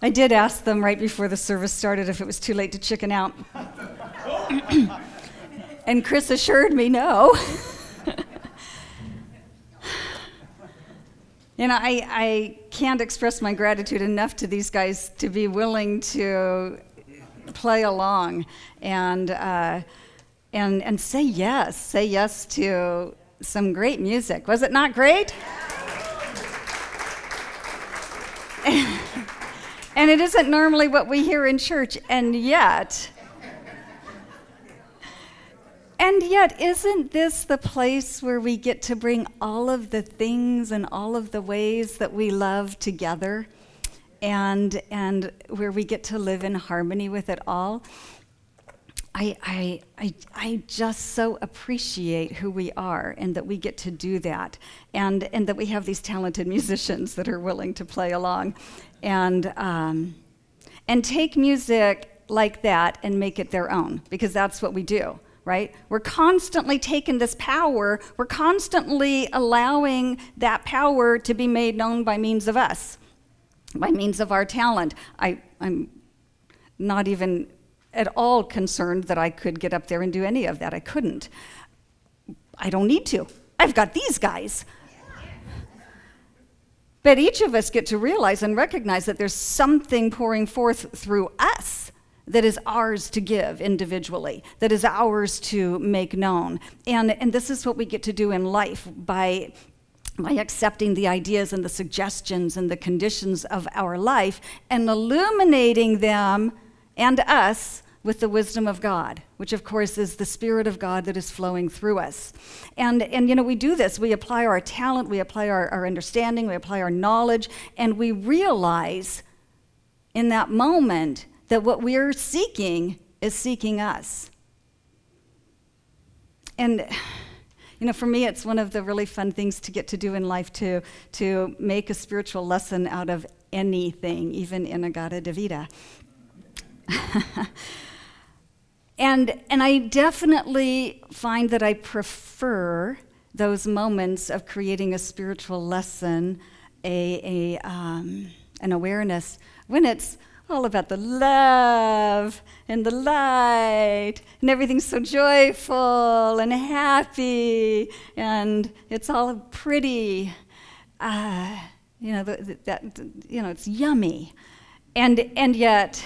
I did ask them right before the service started if it was too late to chicken out. And Chris assured me no. I can't express my gratitude enough to these guys to be willing to play along and say yes to some great music. Was it not great? And it isn't normally what we hear in church, and yet, isn't this the place where we get to bring all of the things and all of the ways that we love together, and where we get to live in harmony with it all? I just so appreciate who we are and that we get to do that, and that we have these talented musicians that are willing to play along, and take music like that and make it their own, because that's what we do, right? We're constantly taking this power, we're constantly allowing that power to be made known by means of us, by means of our talent. I'm not even at all concerned that I could get up there and do any of that. I couldn't. I don't need to. I've got these guys. But each of us get to realize and recognize that there's something pouring forth through us that is ours to give individually, that is ours to make known. And this is what we get to do in life by accepting the ideas and the suggestions and the conditions of our life and illuminating them and us with the wisdom of God, which of course is the Spirit of God that is flowing through us. And we do this. We apply our talent, we apply our understanding, we apply our knowledge, and we realize in that moment that what we're seeking is seeking us. And for me, it's one of the really fun things to get to do in life, to make a spiritual lesson out of anything, even Inagata Davida. And I definitely find that I prefer those moments of creating a spiritual lesson, an awareness, when it's all about the love and the light, and everything's so joyful and happy, and it's all pretty. It's yummy, and yet.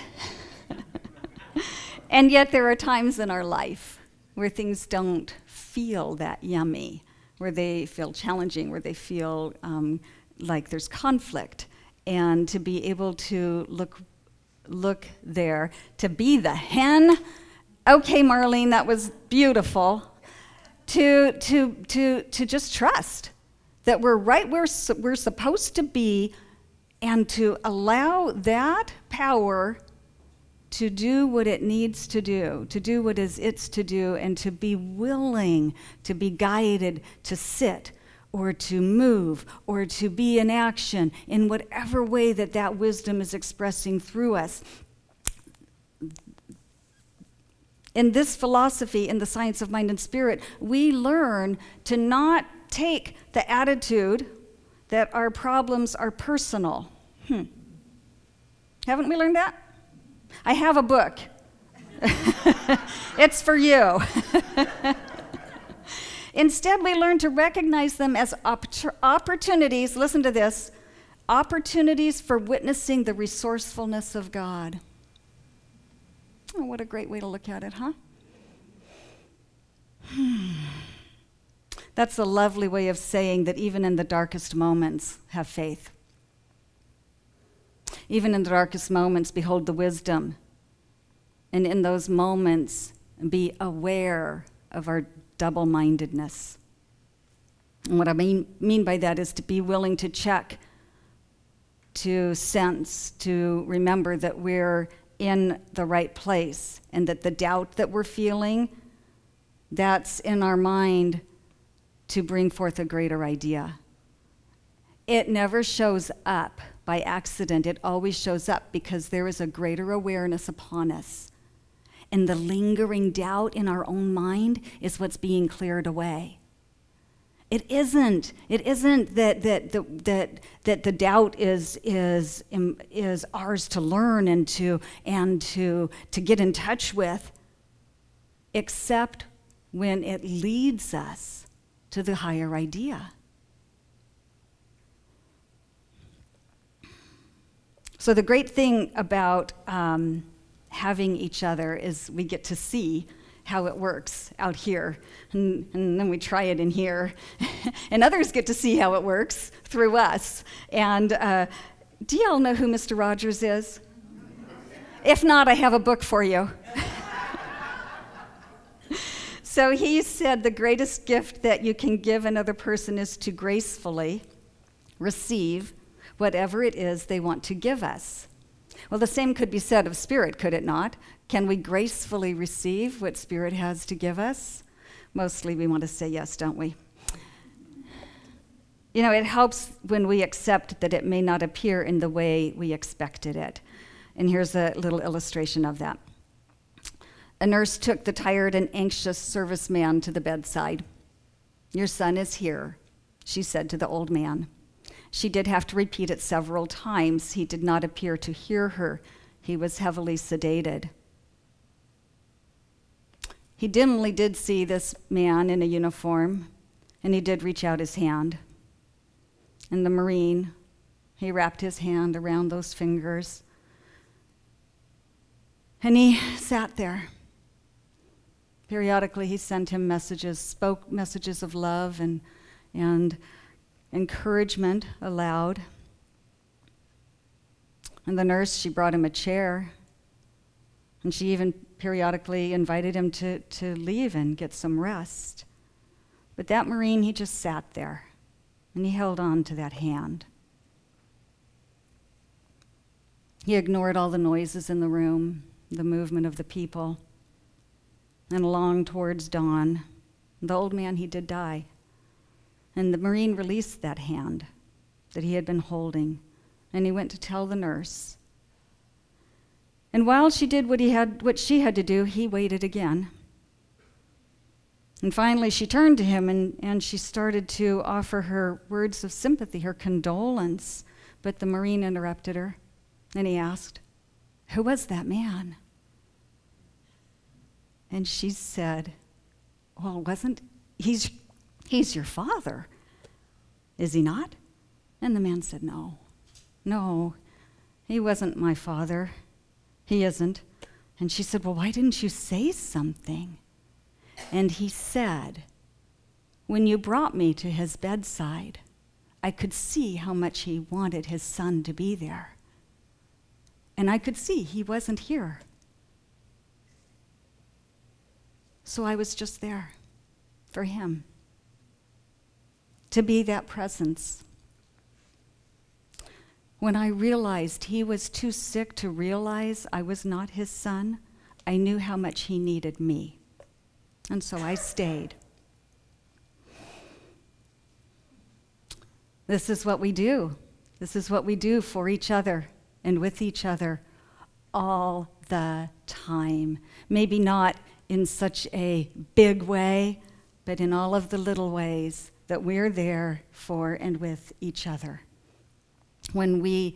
And yet there are times in our life where things don't feel that yummy, where they feel challenging, where they feel like there's conflict. And to be able to look there, to be the hen, okay, Marlene, that was beautiful, to just trust that we're right where we're supposed to be, and to allow that power to do what it needs to do what is its to do, and to be willing to be guided to sit or to move or to be in action in whatever way that wisdom is expressing through us. In this philosophy, in the science of mind and spirit, we learn to not take the attitude that our problems are personal. Haven't we learned that? I have a book. It's for you. Instead, we learn to recognize them as opportunities, listen to this, opportunities for witnessing the resourcefulness of God. Oh, what a great way to look at it, huh? That's a lovely way of saying that even in the darkest moments, have faith. Even in the darkest moments, behold the wisdom. And in those moments, be aware of our double-mindedness. And what I mean by that is to be willing to check, to sense, to remember that we're in the right place, and that the doubt that we're feeling, that's in our mind to bring forth a greater idea. It never shows up by accident. It always shows up because there is a greater awareness upon us. And the lingering doubt in our own mind is what's being cleared away. It isn't. It isn't that the doubt is ours to learn and to get in touch with, except when it leads us to the higher idea. So the great thing about having each other is we get to see how it works out here, and then we try it in here, and others get to see how it works through us. And do y'all know who Mr. Rogers is? If not, I have a book for you. So he said the greatest gift that you can give another person is to gracefully receive whatever it is they want to give us. Well, the same could be said of Spirit, could it not? Can we gracefully receive what Spirit has to give us? Mostly we want to say yes, don't we? You know, it helps when we accept that it may not appear in the way we expected it. And here's a little illustration of that. A nurse took the tired and anxious serviceman to the bedside. "Your son is here," she said to the old man. She did have to repeat it several times. He did not appear to hear her. He was heavily sedated. He dimly did see this man in a uniform, and he did reach out his hand. And the Marine, he wrapped his hand around those fingers, and he sat there. Periodically, he sent him messages, spoke messages of love and encouragement aloud. And the nurse, she brought him a chair, and she even periodically invited him to leave and get some rest. But that Marine, he just sat there, and he held on to that hand. He ignored all the noises in the room, the movement of the people. And along towards dawn, the old man, he did die. And the Marine released that hand that he had been holding, and he went to tell the nurse. And while she did what she had to do, he waited again. And finally, she turned to him, and she started to offer her words of sympathy, her condolence. But the Marine interrupted her, and he asked, "Who was that man?" And she said, "Well, he's your father, is he not?" And the man said, No, he wasn't my father. He isn't." And she said, "Well, why didn't you say something?" And he said, "When you brought me to his bedside, I could see how much he wanted his son to be there. And I could see he wasn't here. So I was just there for him, to be that presence. When I realized he was too sick to realize I was not his son, I knew how much he needed me. And so I stayed." This is what we do. This is what we do for each other and with each other all the time. Maybe not in such a big way, but in all of the little ways that we're there for and with each other. When we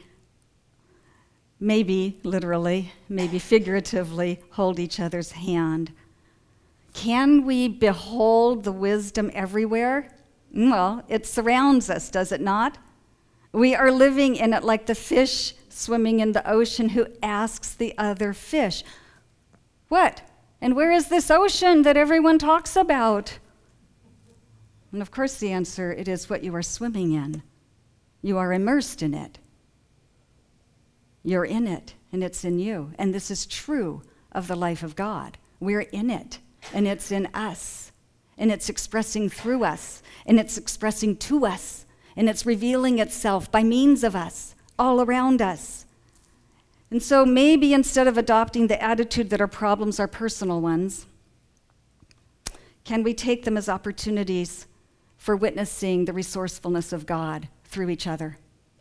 maybe literally, maybe figuratively hold each other's hand, can we behold the wisdom everywhere? Well, it surrounds us, does it not? We are living in it like the fish swimming in the ocean who asks the other fish, "What? And where is this ocean that everyone talks about?" And of course the answer, it is what you are swimming in. You are immersed in it. You're in it, and it's in you. And this is true of the life of God. We're in it, and it's in us. And it's expressing through us, and it's expressing to us, and it's revealing itself by means of us, all around us. And so maybe instead of adopting the attitude that our problems are personal ones, can we take them as opportunities for witnessing the resourcefulness of God through each other?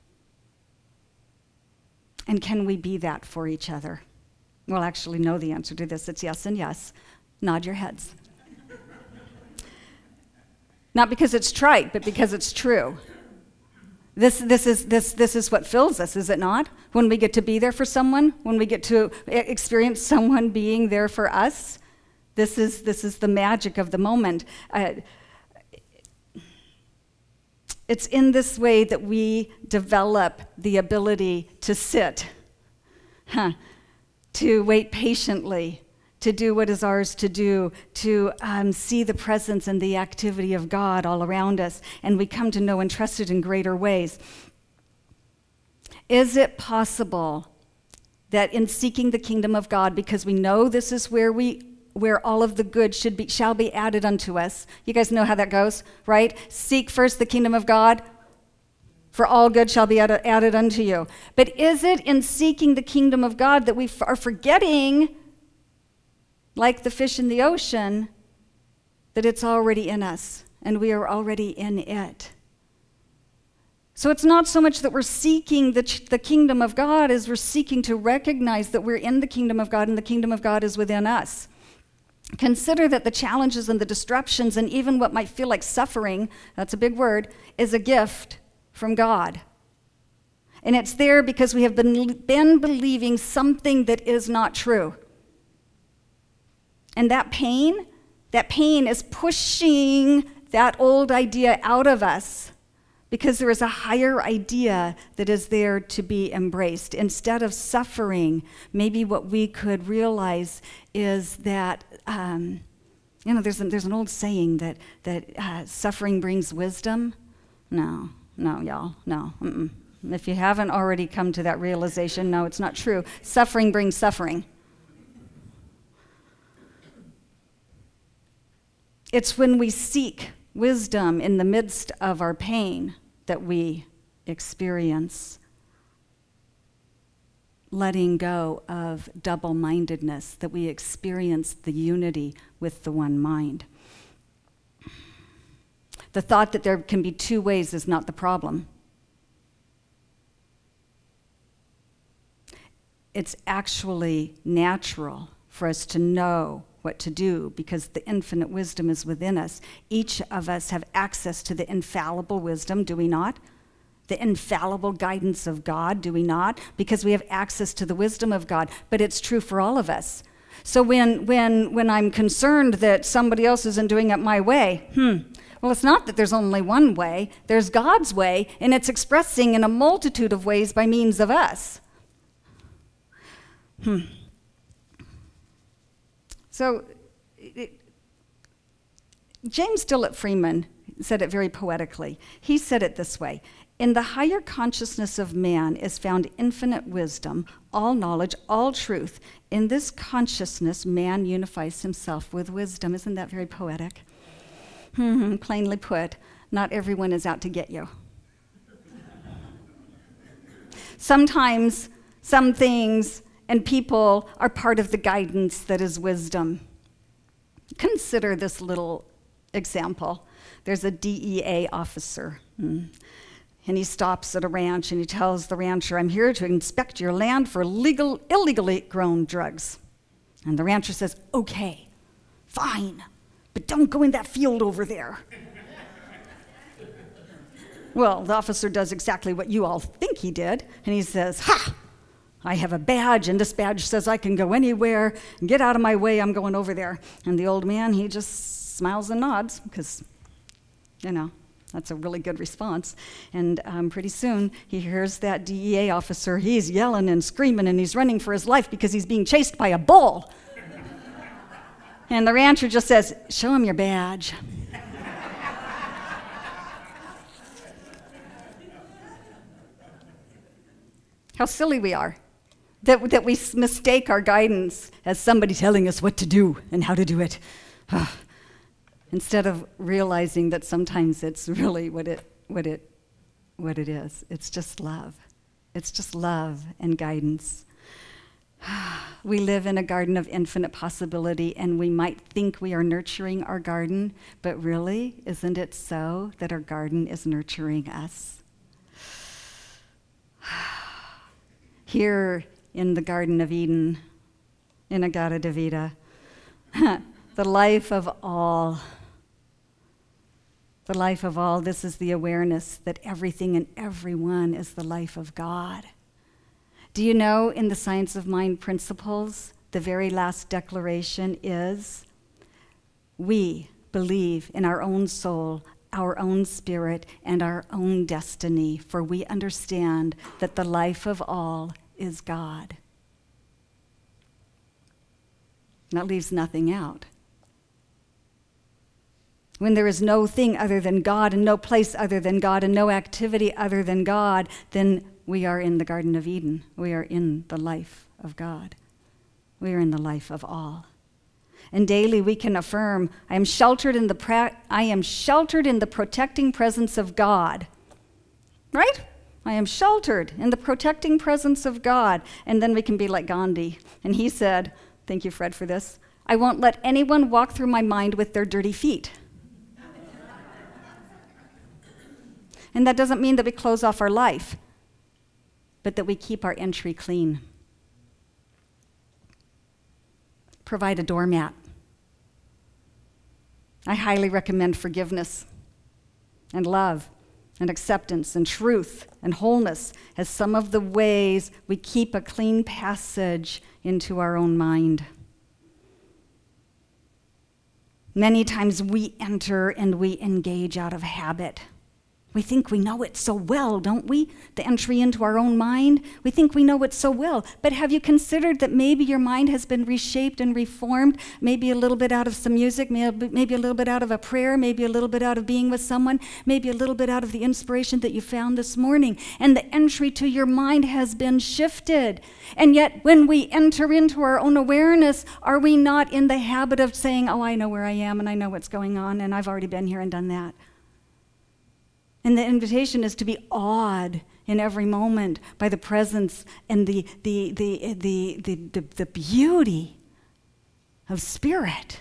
And can we be that for each other? Well, actually, know the answer to this. It's yes and yes. Nod your heads. Not because it's trite, but because it's true. This is what fills us, is it not? When we get to be there for someone, when we get to experience someone being there for us, this is the magic of the moment. It's in this way that we develop the ability to sit, to wait patiently, to do what is ours to do, to see the presence and the activity of God all around us, and we come to know and trust it in greater ways. Is it possible that in seeking the kingdom of God, because we know this is where all of the good shall be added unto us. You guys know how that goes, right? Seek first the kingdom of God, for all good shall be added unto you. But is it in seeking the kingdom of God that we are forgetting, like the fish in the ocean, that it's already in us and we are already in it? So it's not so much that we're seeking the kingdom of God as we're seeking to recognize that we're in the kingdom of God and the kingdom of God is within us. Consider that the challenges and the disruptions and even what might feel like suffering, that's a big word, is a gift from God. And it's there because we have been believing something that is not true. And that pain is pushing that old idea out of us because there is a higher idea that is there to be embraced. Instead of suffering, maybe what we could realize is that, there's an old saying that suffering brings wisdom. No, y'all, no. Mm-mm. If you haven't already come to that realization, no, it's not true. Suffering brings suffering. It's when we seek wisdom in the midst of our pain that we experience letting go of double-mindedness, that we experience the unity with the one mind. The thought that there can be two ways is not the problem. It's actually natural for us to know what to do because the infinite wisdom is within us. Each of us have access to the infallible wisdom, do we not? The infallible guidance of God, do we not? Because we have access to the wisdom of God, but it's true for all of us. So when I'm concerned that somebody else isn't doing it my way, well, it's not that there's only one way. There's God's way, and it's expressing in a multitude of ways by means of us. So, James Dillett Freeman said it very poetically. He said it this way: in the higher consciousness of man is found infinite wisdom, all knowledge, all truth. In this consciousness, man unifies himself with wisdom. Isn't that very poetic? Plainly put, not everyone is out to get you. Sometimes some things and people are part of the guidance that is wisdom. Consider this little example. There's a DEA officer, and he stops at a ranch and he tells the rancher, "I'm here to inspect your land for illegally grown drugs." And the rancher says, "Okay, fine, but don't go in that field over there." Well, the officer does exactly what you all think he did, and he says, "Ha! I have a badge, and this badge says I can go anywhere. Get out of my way, I'm going over there." And the old man, he just smiles and nods, because, that's a really good response. And pretty soon, he hears that DEA officer, he's yelling and screaming, and he's running for his life because he's being chased by a bull. And the rancher just says, "Show him your badge." How silly we are. That we mistake our guidance as somebody telling us what to do and how to do it, instead of realizing that sometimes it's really what it is. It's just love. It's just love and guidance. We live in a garden of infinite possibility, and we might think we are nurturing our garden, but really, isn't it so that our garden is nurturing us? Here in the Garden of Eden, in Agata Devita, the life of all The life of all, this is the awareness that everything and everyone is the life of God. Do you know in the Science of Mind principles, the very last declaration is, we believe in our own soul, our own spirit, and our own destiny, for we understand that the life of all is God. That leaves nothing out. When there is no thing other than God and no place other than God and no activity other than God, then we are in the Garden of Eden. We are in the life of God. We are in the life of all. And daily we can affirm, I am sheltered in the protecting presence of God. Right? I am sheltered in the protecting presence of God. And then we can be like Gandhi. And he said, thank you, Fred, for this, I won't let anyone walk through my mind with their dirty feet. And that doesn't mean that we close off our life, but that we keep our entry clean. Provide a doormat. I highly recommend forgiveness and love and acceptance and truth and wholeness as some of the ways we keep a clean passage into our own mind. Many times we enter and we engage out of habit. We think we know it so well, don't we? The entry into our own mind. We think we know it so well. But have you considered that maybe your mind has been reshaped and reformed, maybe a little bit out of some music, maybe a little bit out of a prayer, maybe a little bit out of being with someone, maybe a little bit out of the inspiration that you found this morning. And the entry to your mind has been shifted. And yet when we enter into our own awareness, are we not in the habit of saying, oh, I know where I am and I know what's going on and I've already been here and done that? And the invitation is to be awed in every moment by the presence and the beauty of spirit.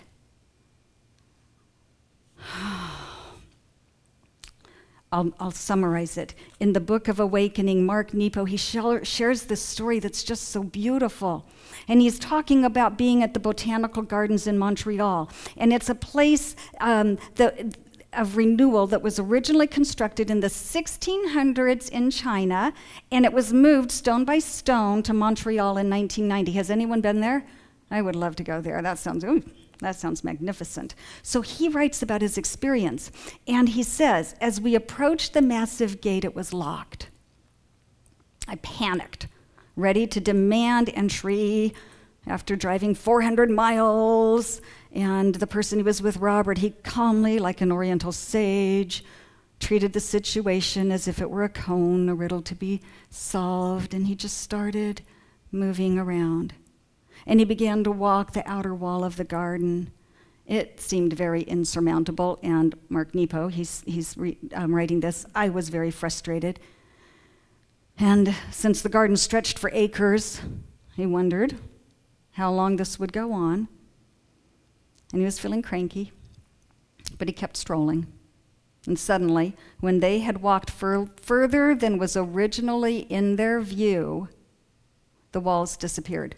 I'll summarize it. In the Book of Awakening, Mark Nepo, he shares this story that's just so beautiful. And he's talking about being at the Botanical Gardens in Montreal. And it's a place of renewal that was originally constructed in the 1600s in China, and it was moved stone by stone to Montreal in 1990. Has anyone been there? I would love to go there. That sounds magnificent. So he writes about his experience, and he says, as we approached the massive gate, it was locked. I panicked, ready to demand entry after driving 400 miles. And the person who was with Robert, he calmly, like an Oriental sage, treated the situation as if it were a cone, a riddle to be solved, and he just started moving around. And he began to walk the outer wall of the garden. It seemed very insurmountable, and Mark Nepo, he's writing this, I was very frustrated. And since the garden stretched for acres, he wondered how long this would go on. And he was feeling cranky, but he kept strolling. And suddenly, when they had walked further than was originally in their view, the walls disappeared.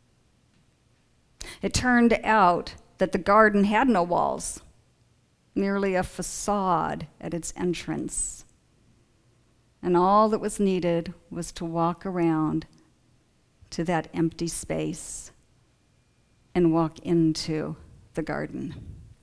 It turned out that the garden had no walls, merely a facade at its entrance. And all that was needed was to walk around to that empty space and walk into the garden.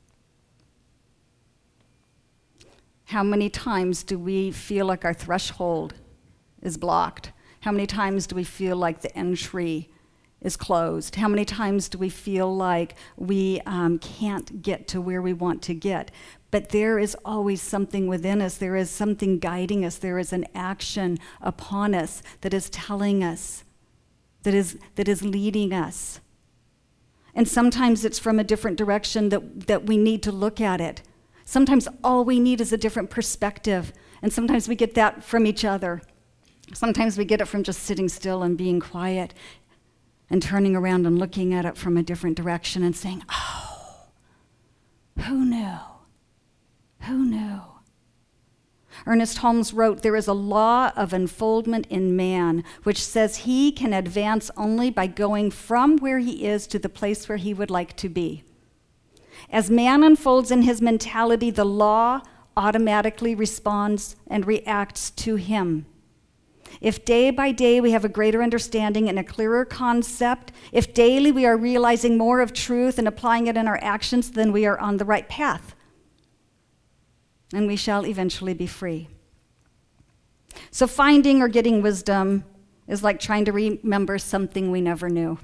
How many times do we feel like our threshold is blocked? How many times do we feel like the entry is closed? How many times do we feel like we can't get to where we want to get? But there is always something within us. There is something guiding us. There is an action upon us that is telling us, that is leading us. And sometimes it's from a different direction that we need to look at it. Sometimes all we need is a different perspective. And sometimes we get that from each other. Sometimes we get it from just sitting still and being quiet and turning around and looking at it from a different direction and saying, oh, who knew? Who knew? Ernest Holmes wrote, there is a law of unfoldment in man, which says he can advance only by going from where he is to the place where he would like to be. As man unfolds in his mentality the law automatically responds and reacts to Him. If day by day we have a greater understanding and a clearer concept, if daily we are realizing more of truth and applying it in our actions, then we are on the right path. And we shall eventually be free. So finding or getting wisdom is like trying to remember something we never knew.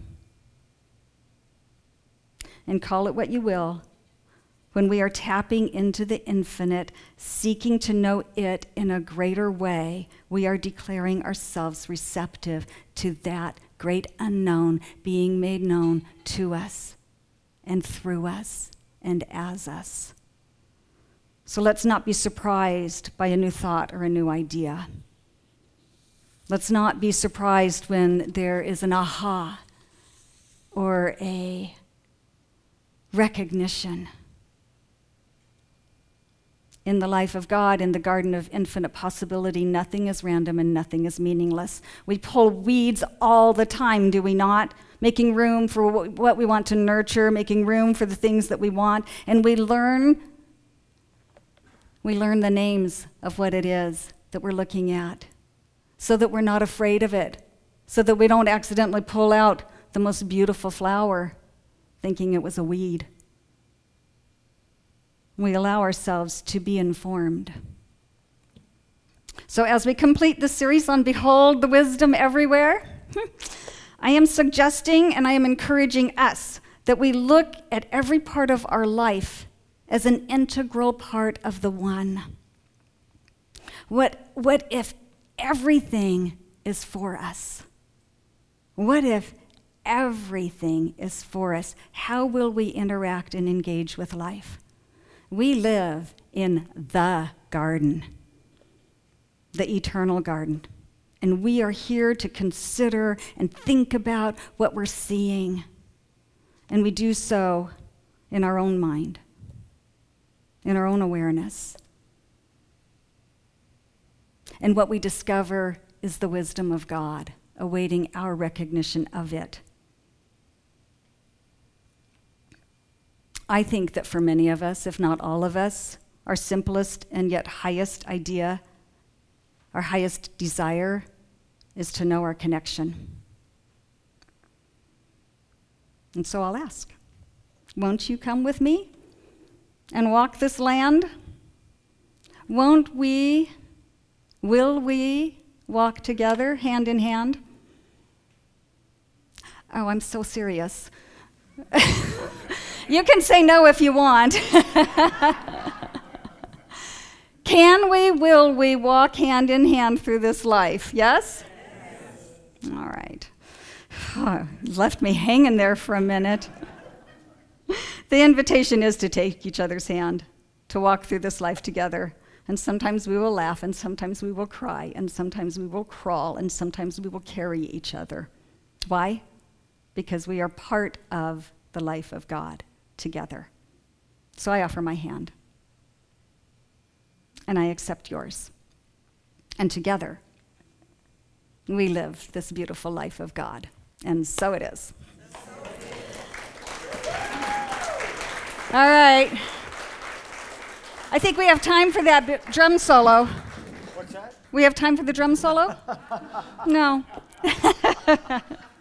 And call it what you will, when we are tapping into the infinite, seeking to know it in a greater way, we are declaring ourselves receptive to that great unknown being made known to us and through us and as us. So let's not be surprised by a new thought or a new idea. Let's not be surprised when there is an aha or a recognition. In the life of God, in the garden of infinite possibility, nothing is random and nothing is meaningless. We pull weeds all the time, do we not? Making room for what we want to nurture, making room for the things that we want, and we learn the names of what it is that we're looking at, so that we're not afraid of it, so that we don't accidentally pull out the most beautiful flower, thinking it was a weed. We allow ourselves to be informed. So as we complete the series on Behold the Wisdom Everywhere, I am suggesting and I am encouraging us that we look at every part of our life as an integral part of the one. What if everything is for us? What if everything is for us? How will we interact and engage with life? We live in the garden, the eternal garden, and we are here to consider and think about what we're seeing, and we do so in our own mind, in our own awareness. And what we discover is the wisdom of God, awaiting our recognition of it. I think that for many of us, if not all of us, our simplest and yet highest idea, our highest desire, is to know our connection. And so I'll ask, won't you come with me and walk this land? Will we walk together, hand in hand? Oh, I'm so serious. You can say no if you want. Will we walk hand in hand through this life? Yes? Yes. All right. Left me hanging there for a minute. The invitation is to take each other's hand, to walk through this life together. And sometimes we will laugh, and sometimes we will cry, and sometimes we will crawl, and sometimes we will carry each other. Why? Because we are part of the life of God together. So I offer my hand, and I accept yours. And together, we live this beautiful life of God. And so it is. All right. I think we have time for that drum solo. What's that? We have time for the drum solo? No.